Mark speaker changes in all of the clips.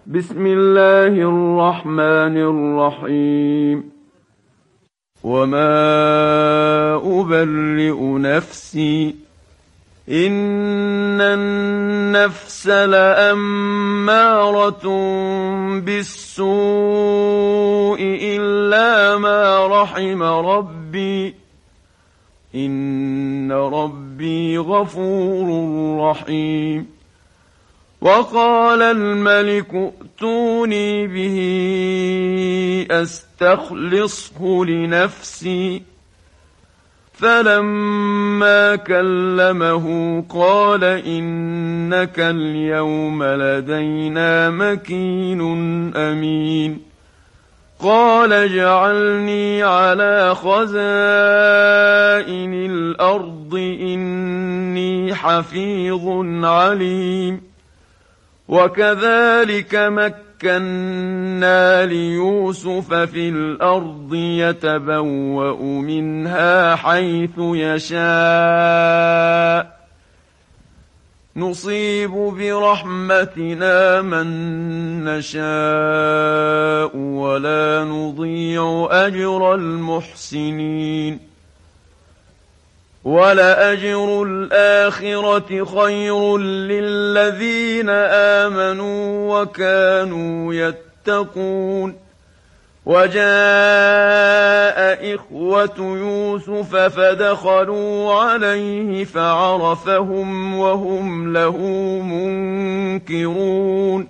Speaker 1: بسم الله الرحمن الرحيم. وما أبرئ نفسي إن النفس لأمارة بالسوء إلا ما رحم ربي إن ربي غفور رحيم. وقال الملك ائتوني به أستخلصه لنفسي فلما كلمه قال إنك اليوم لدينا مكين أمين. قال اجعلني على خزائن الأرض إني حفيظ عليم. وكذلك مكنا ليوسف في الأرض يتبوأ منها حيث يشاء نصيب برحمتنا من نشاء ولا نضيع أجر المحسنين. ولأجر الآخرة خير للذين آمنوا وكانوا يتقون. وجاء إخوة يوسف فدخلوا عليه فعرفهم وهم له منكرون.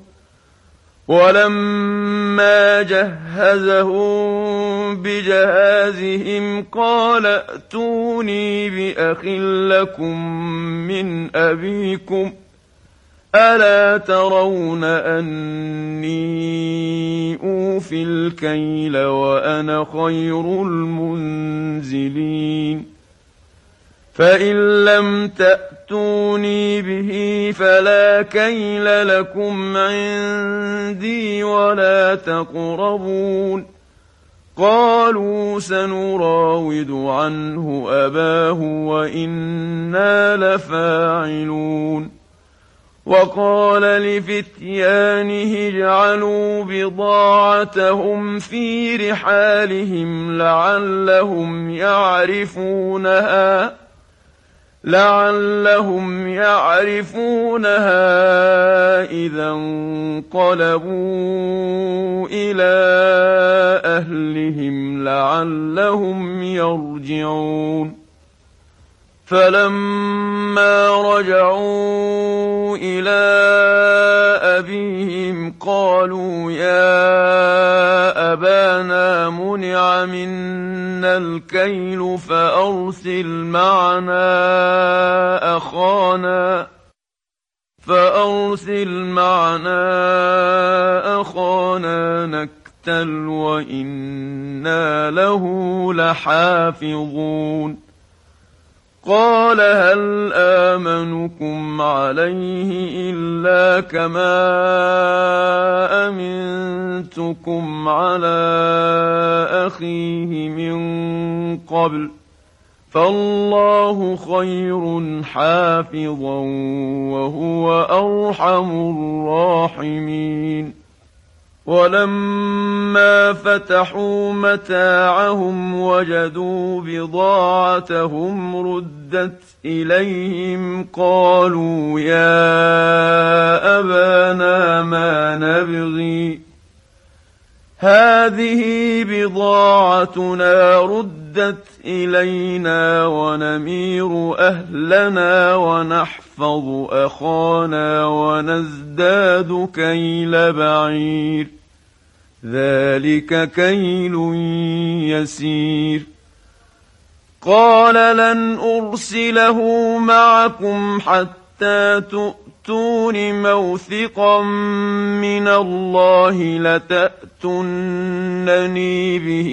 Speaker 1: ولما جهزهم بجهازهم قال ائتوني بأخ لكم من أبيكم ألا ترون أني أوفي الكيل وأنا خير المنزلين. فإن لم تأتوني به فلا كيل لكم عندي ولا تقربون. قالوا سنراود عنه أباه وإنا لفاعلون. وقال لفتيانه اجعلوا بضاعتهم في رحالهم لعلهم يعرفونها إذا انقلبوا إلى أهلهم لعلهم يرجعون. فلما رجعوا إلى أبيهم قالوا يا أبانا منع منا الكيل فأرسل معنا أخانا نكتل وإنا له لحافظون. قال هل آمنكم عليه إلا كما أمنتكم على أخيه من قبل فالله خير حافظا وهو أرحم الراحمين. ولما فتحوا متاعهم وجدوا بضاعتهم ردت إليهم قالوا يا أبانا ما نبغي هذه بضاعتنا ردت إلينا ونمير أهلنا ونحفظ أخانا ونزداد كيل بعير ذلك كيل يسير. قال لن أرسله معكم حتى تؤتون موثقا من الله لتأتونني به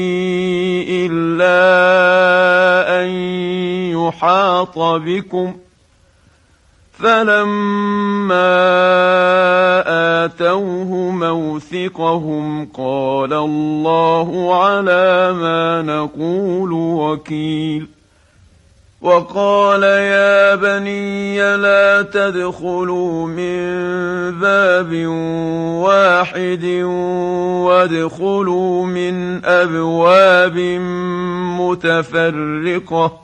Speaker 1: إلا أن يحاط بكم. فلما آتوه موثقهم قال الله على ما نقول وكيل. وقال يا بني لا تدخلوا من باب واحد وادخلوا من أبواب متفرقة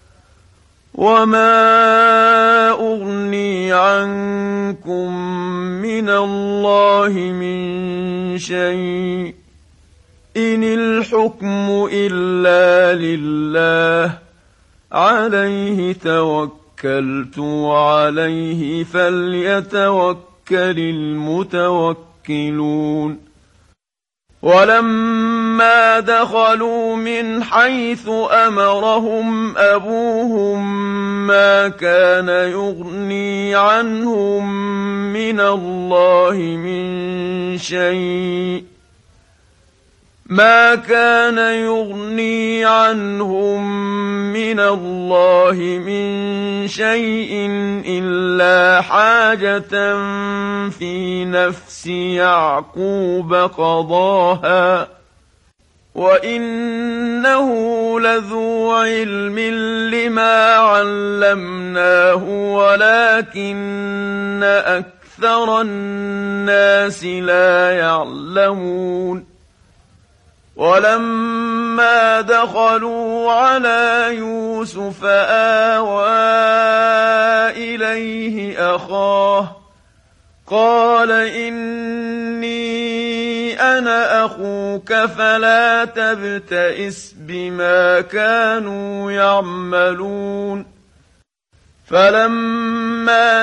Speaker 1: وما أغني عنكم من الله من شيء إن الحكم إلا لله عليه توكلت وعليه فليتوكل المتوكلون ولما دخلوا من حيث أمرهم أبوهم ما كان يغني عنهم من الله من شيء إلا حاجة في نفس يعقوب قضاها وإنه لذو علم لما علمناه ولكن أكثر الناس لا يعلمون ولما دخلوا على يوسف آوى إليه أخاه قال إني أنا أخوك فلا تبتئس بما كانوا يعملون فلما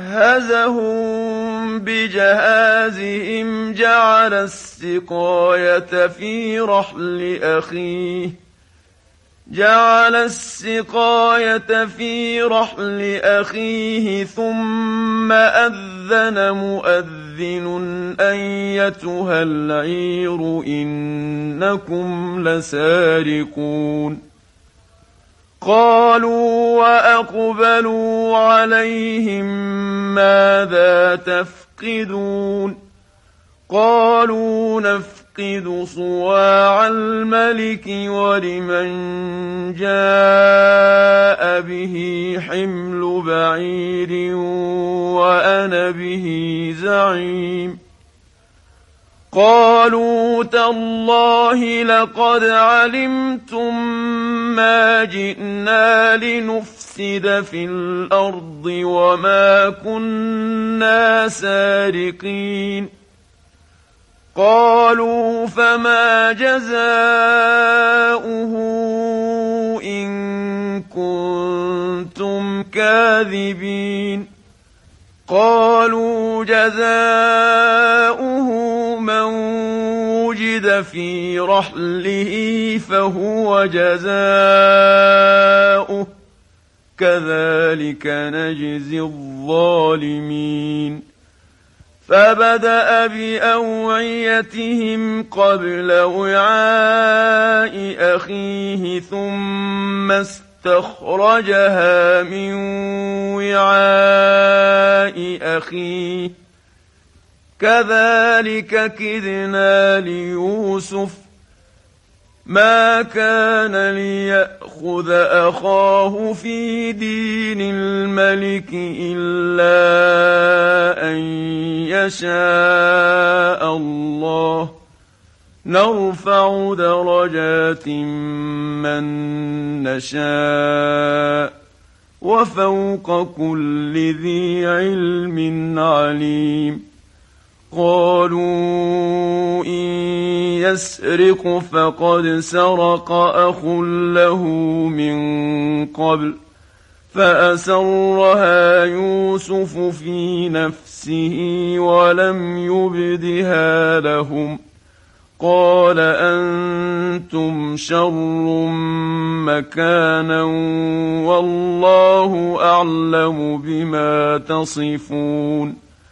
Speaker 1: جهزهم بجهازهم جعل السقاية في رحل أخيه ثم أذن مؤذن أيتها العير إنكم لسارقون قالوا وأقبلوا عليهم ماذا تفقدون قالوا نفقد صواع الملك ولمن جاء به حمل بعير وأنا به زعيم قالوا تالله لقد علمتم ما جئنا لنفسد في الأرض وما كنا سارقين قالوا فما جزاؤه إن كنتم كاذبين قالوا جزاؤه من وجد في رحله فهو جزاؤه كذلك نجزي الظالمين فبدأ بأوعيتهم قبل وعاء أخيه ثم استخرجها من وعاء أخيه كذلك كدنا ليوسف ما كان ليأخذ أخاه في دين الملك إلا أن يشاء الله نرفع درجات من نشاء وفوق كل ذي علم عليم قالوا إن يسرق فقد سرق أخ له من قبل فأسرها يوسف في نفسه ولم يبدها لهم قال أنتم شر مكانا والله أعلم بما تصفون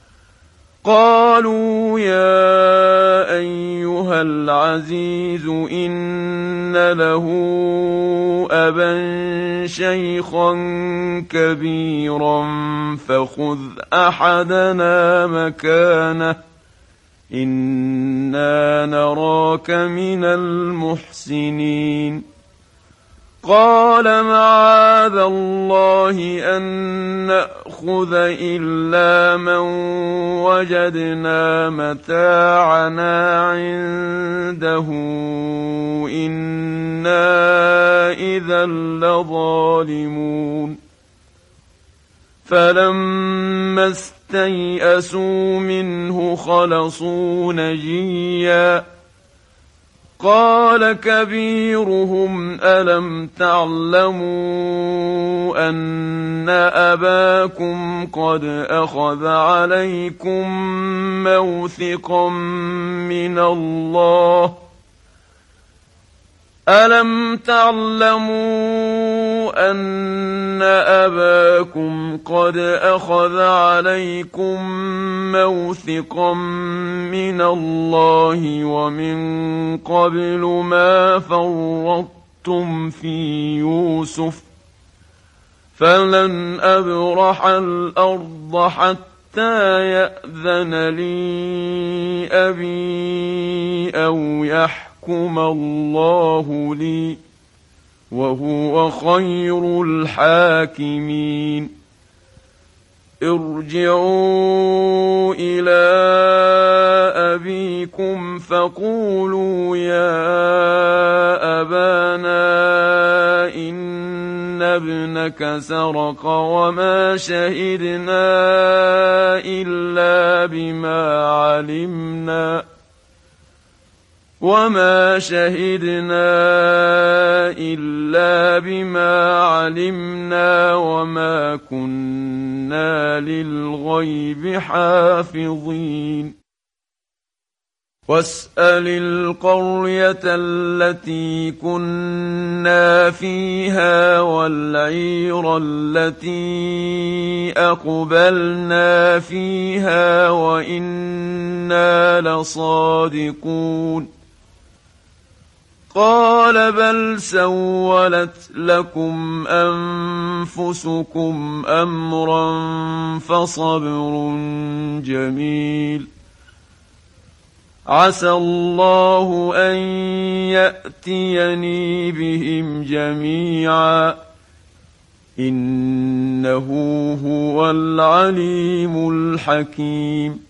Speaker 1: قالوا يا أيها العزيز إن له أبا شيخا كبيرا فخذ أحدنا مكانه إنا نراك من المحسنين قال معاذ الله أن نأخذ إلا من وجدنا متاعنا عنده إنا إذا لظالمون فلما استيئسوا منه خلصوا نجيا قال كبيرهم ألم تعلموا أن أباكم قد أخذ عليكم موثقا من الله ألم تعلموا أن أباكم قد أخذ عليكم موثقا من الله ومن قبل ما فرطتم في يوسف فلن أبرح الأرض حتى يأذن لي أبي أو يحكم الله لي وهو خير الحاكمين ارجعوا إلى أبيكم فقولوا يا أبانا إن ابنك سرق وما شهدنا إلا بما علمنا وما كنا للغيب حافظين واسأل القرية التي كنا فيها والعير التي أقبلنا فيها وإنا لصادقون قال بل سولت لكم أنفسكم أمرا فصبر جميل عسى الله أن يأتيني بهم جميعا إنه هو العليم الحكيم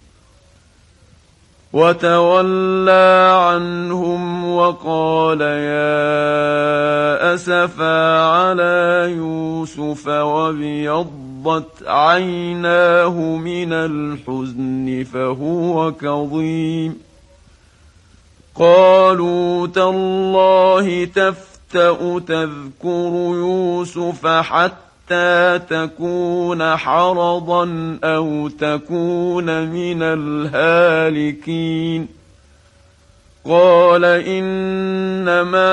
Speaker 1: وتولى عنهم وقال يا أسفا على يوسف وابيضت عيناه من الحزن فهو كظيم قالوا تالله تفتأ تذكر يوسف حتى تكون حرضا أو تكون من الهالكين قال إنما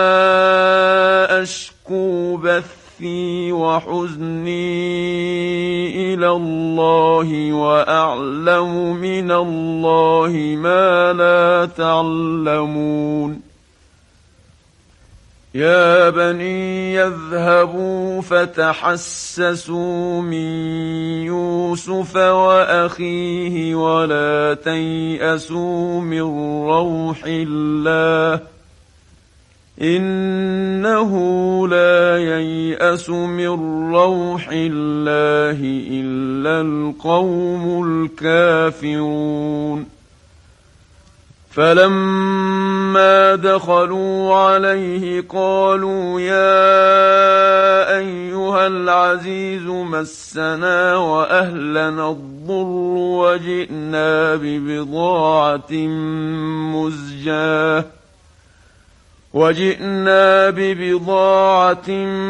Speaker 1: أشكو بثي وحزني إلى الله وأعلم من الله ما لا تعلمون يا بني يذهبوا فتحسسوا من يوسف وأخيه ولا تيأسوا من روح الله إنه لا ييأس من روح الله إلا القوم الكافرون فلما دخلوا عليه قالوا يا أيها العزيز مسنا وأهلنا الضر وجئنا ببضاعة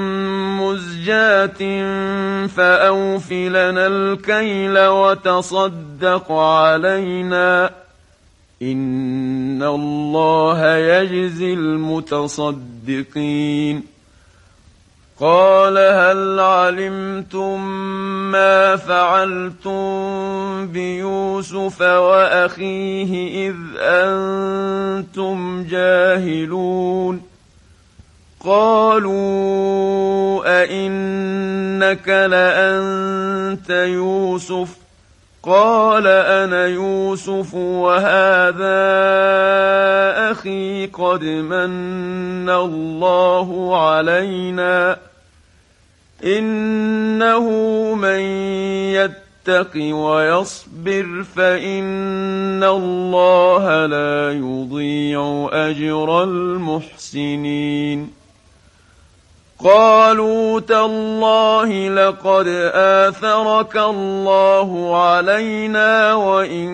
Speaker 1: مزجاة فأوف لنا الكيل وتصدق علينا إن الله يجزي المتصدقين قال هل علمتم ما فعلتم بيوسف وأخيه إذ أنتم جاهلون قالوا أئنك لأنت يوسف قال أنا يوسف وهذا أخي قد من الله علينا إنه من يتق ويصبر فإن الله لا يضيع أجر المحسنين قالوا تالله لقد آثرك الله علينا وإن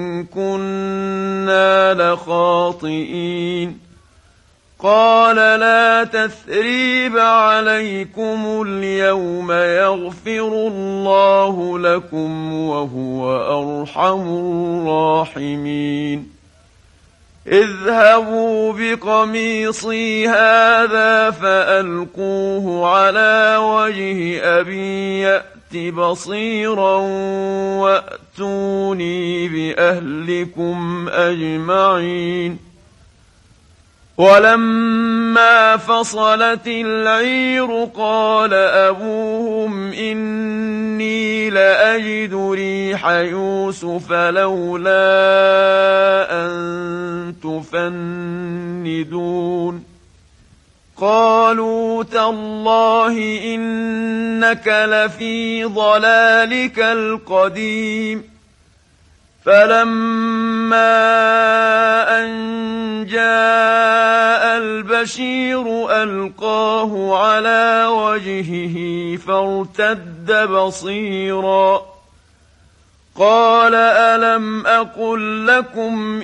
Speaker 1: كنا لخاطئين قال لا تثريب عليكم اليوم يغفر الله لكم وهو أرحم الراحمين اذهبوا بقميصي هذا فألقوه على وجه أبي يأت بصيرا وأتوني بأهلكم أجمعين ولما فصلت العير قال أبوهم إني لأجد ريح يوسف لولا أن تفندون قالوا تالله إنك لفي ضلالك القديم فلما أن جاء البشير ألقاه على وجهه فارتد بصيرا قال ألم أقل لكم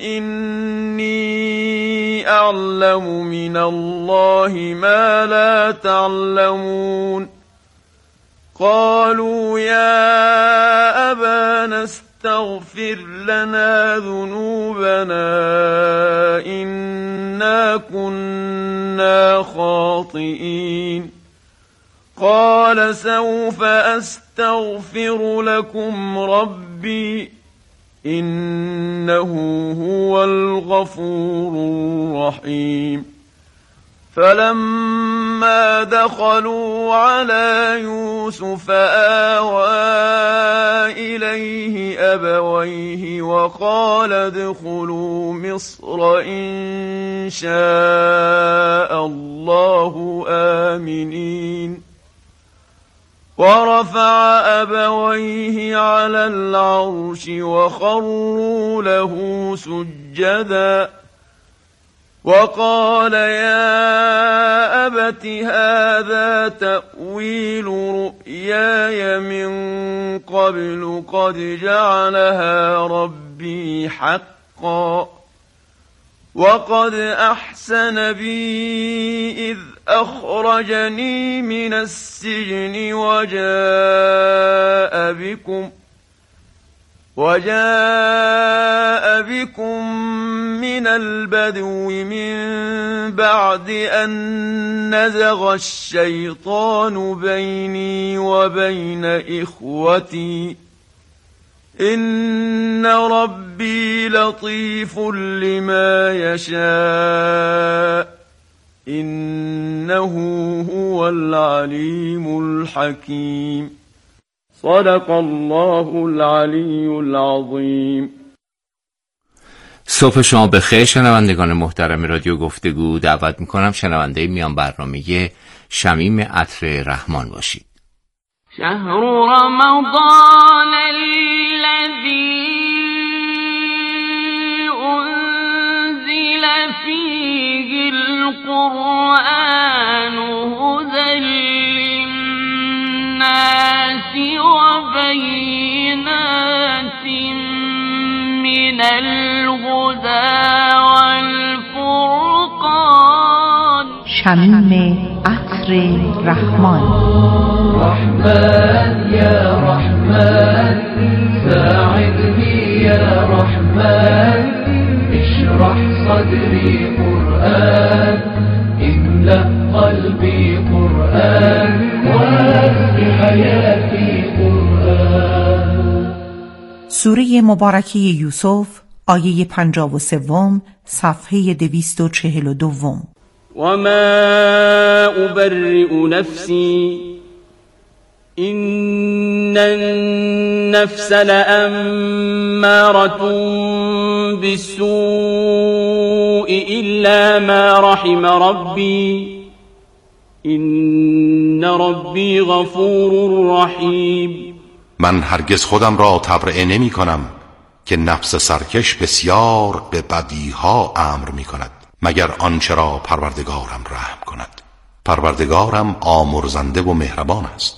Speaker 1: إني أعلم من الله ما لا تعلمون قالوا يا أبانا استغفر لنا ذنوبنا إنا كنا خاطئين قال سوف أستغفر لكم ربي إنه هو الغفور الرحيم فلما دخلوا على يوسف آوى إليه أبويه وقال ادخلوا مصر إن شاء الله آمنين ورفع أبويه على العرش وخروا له سجدا وقال يا أبت هذا تأويل رؤياي من قبل قد جعلها ربي حقا وقد أحسن بي إذ أخرجني من السجن وجاء بكم من البدو من بعد أن نزغ الشيطان بيني وبين إخوتي إن ربي لطيف لما يشاء إنه هو العليم الحكيم صدق الله العلی العظیم.
Speaker 2: صبح شما بخیر شنوندگان محترم رادیو گفتگو. دعوت میکنم شنونده میان برنامه شمیم عطر رحمان باشید.
Speaker 3: شهر رمضان الذي انزل فيه القرآن هدى للناس وبينات من الهدى والفرقان.
Speaker 4: شمیم عطر رحمان.
Speaker 5: رحمن يا رحمن ساعدني يا رحمن اشرح صدري قرآن املأ قلبي قرآن واسق حياتي قرآن.
Speaker 4: سوره مبارکه یوسف آیه 53 صفحه 242.
Speaker 3: وما أبرئ نفسي
Speaker 6: إن النفس لأمارة بالسوء إلا ما رحم ربي إن ربي غفور رحیم.
Speaker 7: من هرگز خودم را تبرئه نمی کنم که نفس سرکش بسیار به بدیها امر می کند مگر آنچه را پروردگارم رحم کند. پروردگارم آمرزنده و مهربان است.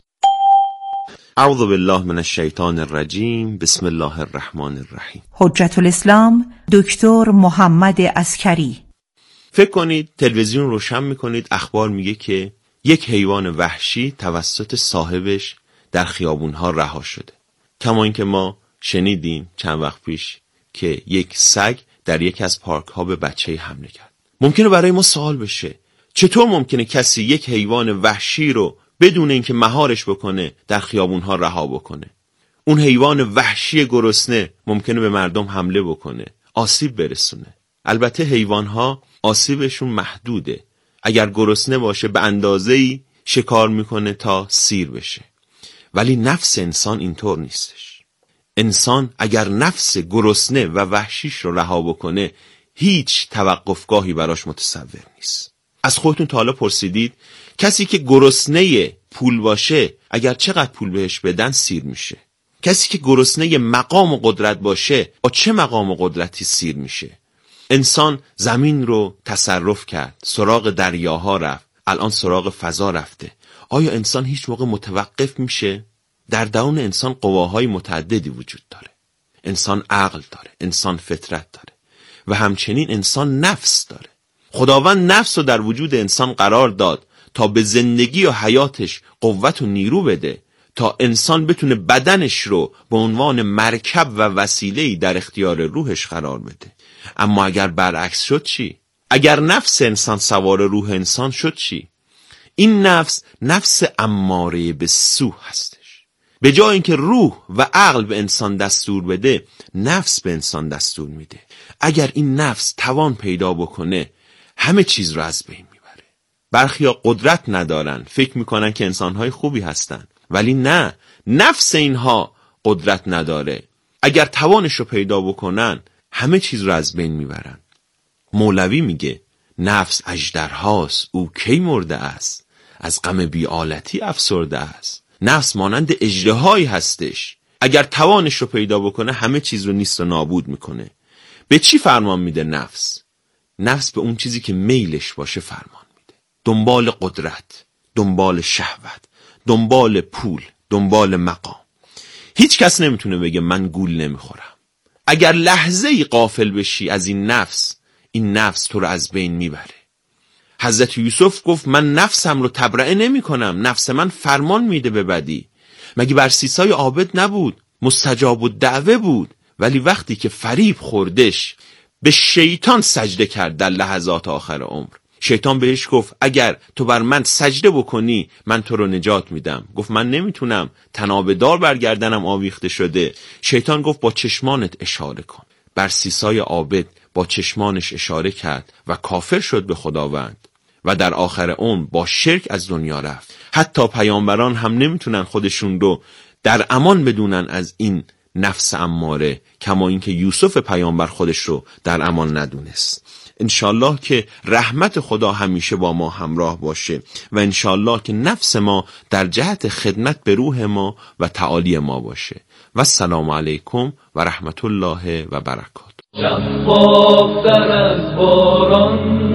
Speaker 8: اعوذ بالله من الشیطان الرجیم. بسم الله الرحمن الرحیم.
Speaker 4: حجت الاسلام دکتر محمد عسکری.
Speaker 8: فکر کنید تلویزیون روشن میکنید، اخبار میگه که یک حیوان وحشی توسط صاحبش در خیابونها رها شده. کما اینکه ما شنیدیم چند وقت پیش که یک سگ در یکی از پارک ها به بچه‌ای حمله کرد. ممکنه برای ما سوال بشه چطور ممکنه کسی یک حیوان وحشی رو بدون اینکه مهارش بکنه در خیابونها رها بکنه؟ اون حیوان وحشی گرسنه ممکنه به مردم حمله بکنه، آسیب برسونه. البته حیوانها آسیبشون محدوده. اگر گرسنه باشه به اندازه‌ای شکار میکنه تا سیر بشه. ولی نفس انسان اینطور نیستش. انسان اگر نفس گرسنه و وحشیش رو رها بکنه هیچ توقفگاهی براش متصور نیست. از خودتون تا حالا پرسیدید کسی که گرسنه پول باشه اگر چقدر پول بهش بدن سیر میشه؟ کسی که گرسنه مقام و قدرت باشه با چه مقام و قدرتی سیر میشه؟ انسان زمین رو تصرف کرد، سراغ دریاها رفت، الان سراغ فضا رفته. آیا انسان هیچ موقع متوقف میشه؟ در درون انسان قواهای متعددی وجود داره. انسان عقل داره، انسان فطرت داره و همچنین انسان نفس داره. خداوند نفس رو در وجود انسان قرار داد تا به زندگی و حیاتش قوت و نیرو بده، تا انسان بتونه بدنش رو به عنوان مرکب و وسیله‌ای در اختیار روحش قرار بده. اما اگر برعکس شد چی؟ اگر نفس انسان سوار روح انسان شد چی؟ این نفس اماره به سو هستش. به جای اینکه روح و عقل به انسان دستور بده، نفس به انسان دستور میده. اگر این نفس توان پیدا بکنه همه چیز رو از بین میبره. برخیا قدرت ندارن، فکر میکنن که انسانهای خوبی هستن، ولی نه، نفس اینها قدرت نداره. اگر توانش رو پیدا بکنن همه چیز رو از بین میبرن. مولوی میگه نفس اژدرهاست او کی مرده است، از غم بی‌آلتی افسرده است. نفس مانند اژدهایی هستش، اگر توانش رو پیدا بکنه همه چیز رو نیست و نابود میکنه. به چی فرمان میده نفس؟ نفس به اون چیزی که میلش باشه فرمان میده. دنبال قدرت، دنبال شهوت، دنبال پول، دنبال مقام. هیچ کس نمیتونه بگه من گول نمیخورم. اگر لحظه‌ای غافل بشی از این نفس تو رو از بین میبره. حضرت یوسف گفت من نفسم رو تبرئه نمی کنم، نفس من فرمان میده به بدی. مگه بر سیسای عابد نبود؟ مستجاب الدعوه بود. ولی وقتی که فریب خوردش به شیطان سجده کرد در لحظات آخر عمر. شیطان بهش گفت اگر تو بر من سجده بکنی من تو رو نجات میدم. گفت من نمیتونم، تناب دار برگردنم آویخته شده. شیطان گفت با چشمانت اشاره کن. بر سیسای عابد با چشمانش اشاره کرد و کافر شد به خداوند و در آخر عمر با شرک از دنیا رفت. حتی پیامبران هم نمیتونن خودشون رو در امان بدونن از این نفس اماره، کما اینکه یوسف پیامبر خودش رو در امان ندونست. انشالله که رحمت خدا همیشه با ما همراه باشه و انشالله که نفس ما در جهت خدمت به روح ما و تعالی ما باشه. و السلام علیکم و رحمت الله و برکاته.
Speaker 5: شفافتر از باران،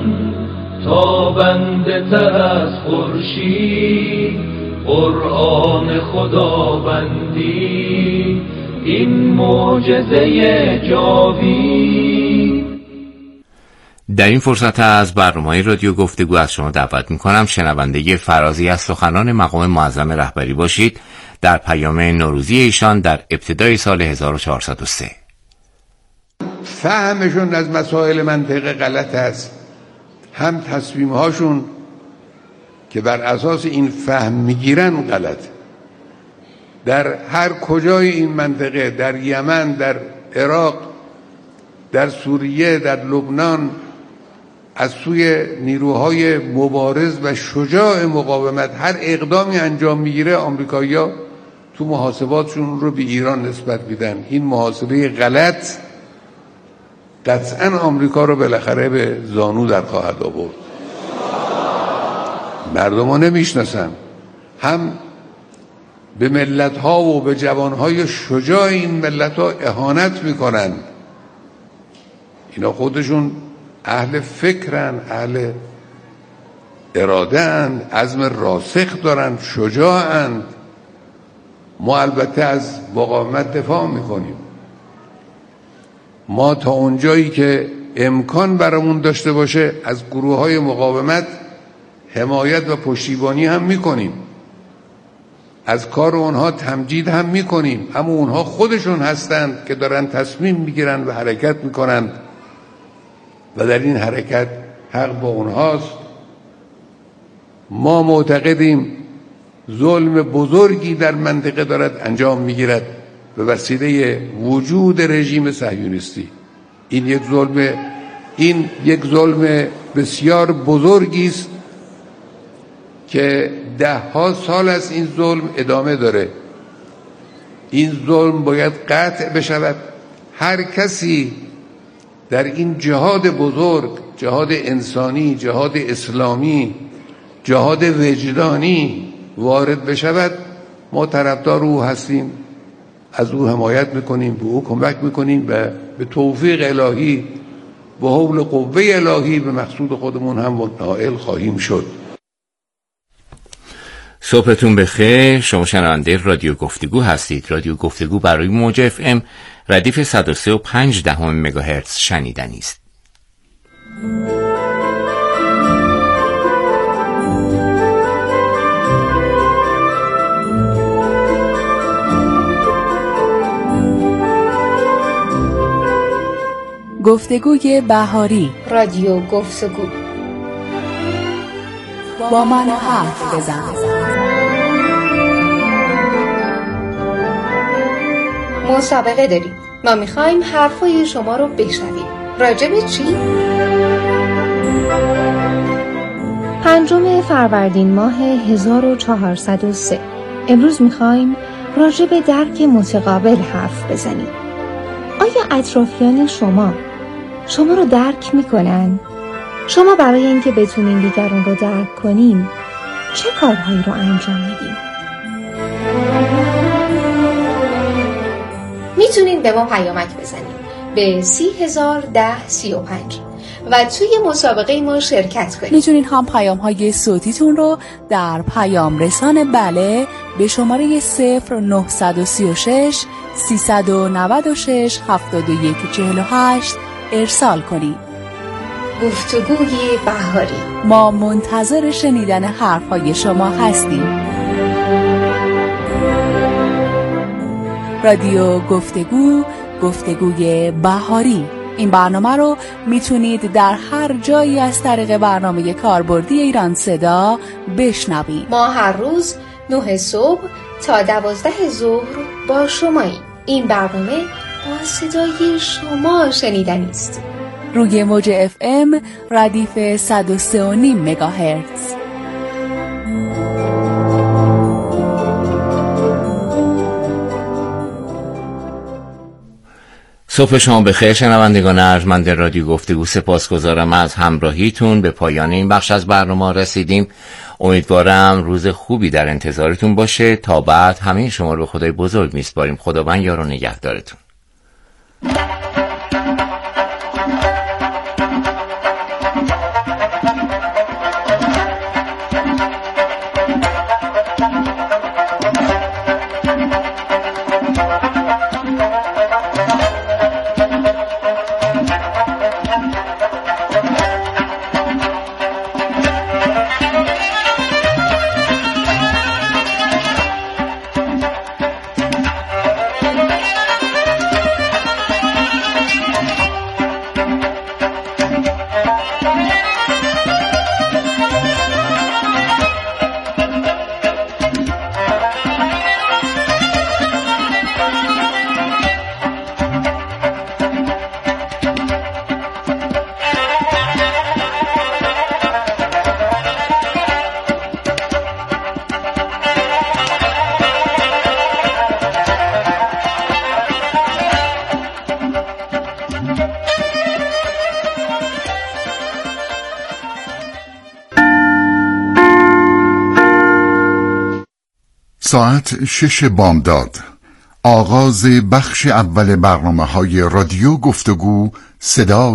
Speaker 5: تابنده تر از خورشید، قرآن خداوندی این معجزه جاوید.
Speaker 2: در این فرصت از برنامه رادیو گفتگو از شما دعوت میکنم شنونده فرازی از سخنان مقام معظم رهبری باشید در پیام نوروزی ایشان در ابتدای سال 1403.
Speaker 9: فهمشون از مسائل منطقه غلط است، هم تصمیمهاشون که بر اساس این فهم میگیرن غلط. در هر کجای این منطقه، در یمن، در عراق، در سوریه، در لبنان، از سوی نیروهای مبارز و شجاع مقاومت هر اقدامی انجام میگیره، آمریکایی‌ها تو محاسباتشون رو به ایران نسبت میدن. این محاسبه غلط قطعاً آمریکا رو بالاخره به زانو در خواهد آورد. مردم ها نمیشناسن، هم به ملت ها و به جوان های شجاع این ملت ها اهانت میکنن. اینا خودشون اهل فکرن، اهل اراده اند، عزم راسخ دارن، شجاعند. ما البته از مقاومت دفاع میکنیم. ما تا اونجایی که امکان برامون داشته باشه از گروه های مقاومت حمایت و پشتیبانی هم میکنیم، از کار اونها تمجید هم میکنیم، اما اونها خودشون هستند که دارن تصمیم میگیرن و حرکت میکنن و در این حرکت حق با اونهاست. ما معتقدیم ظلم بزرگی در منطقه دارد انجام میگیرد به وسیله وجود رژیم صهیونیستی. این یک ظلم بسیار بزرگی است که 10 سال از این ظلم ادامه داره. این ظلم باید قطع بشود. هر کسی در این جهاد بزرگ، جهاد انسانی، جهاد اسلامی، جهاد وجدانی وارد بشود، ما طرفدار او هستیم، از او حمایت میکنیم، به او کمک میکنیم و به توفیق الهی، به حول قوه الهی به مقصود خودمون هم نائل خواهیم شد.
Speaker 2: صبحتون بخیر. شما شنونده رادیو گفتگو هستید. رادیو گفتگو برای موج FM ردیف 103.5 مگاهرتز شنیدنی است.
Speaker 10: گفتگوی بهاری،
Speaker 11: رادیو گفتگو.
Speaker 10: با من حرف بزن.
Speaker 11: مسابقه داریم. ما میخوایم حرفای شما رو بشنویم. راجع به چی؟ 5 فروردین ماه 1403. امروز میخوایم راجع به درک متقابل حرف بزنیم. آیا اطرافیان شما رو درک میکنن؟ شما برای اینکه بتونین دیگران رو درک کنین چه کارهایی رو انجام میدین؟ میتونین به ما پیامک بزنین به 301035 و توی مسابقه ما شرکت کنین.
Speaker 10: میتونین هم پیام‌های صوتیتون رو در پیام رسان بله به شماره 0936 396 7148 ارسال کنید.
Speaker 11: گفتگوی بهاری.
Speaker 10: ما منتظر شنیدن حرفهای شما هستیم. رادیو گفتگو، گفتگوی بهاری. این برنامه رو میتونید در هر جایی از طریق برنامه کاربردی ایران صدا بشنوید.
Speaker 11: ما هر روز 9 صبح تا 12 ظهر با شماییم. این برنامه با صدای شما شنیدنی است.
Speaker 10: روی موج FM ردیف 103.5 مگاهرتز.
Speaker 2: صبح شما بخیر شنوندگان ارجمند رادیو گفتگو. سپاسگزارم از همراهیتون. به پایان این بخش از برنامه رسیدیم. امیدوارم روز خوبی در انتظارتون باشه. تا بعد همه شما رو به خدای بزرگ میسپاریم. خداوند یار و نگهدارتون.
Speaker 12: ساعت 6 بامداد آغاز بخش اول برنامه‌های رادیو گفتگو صدا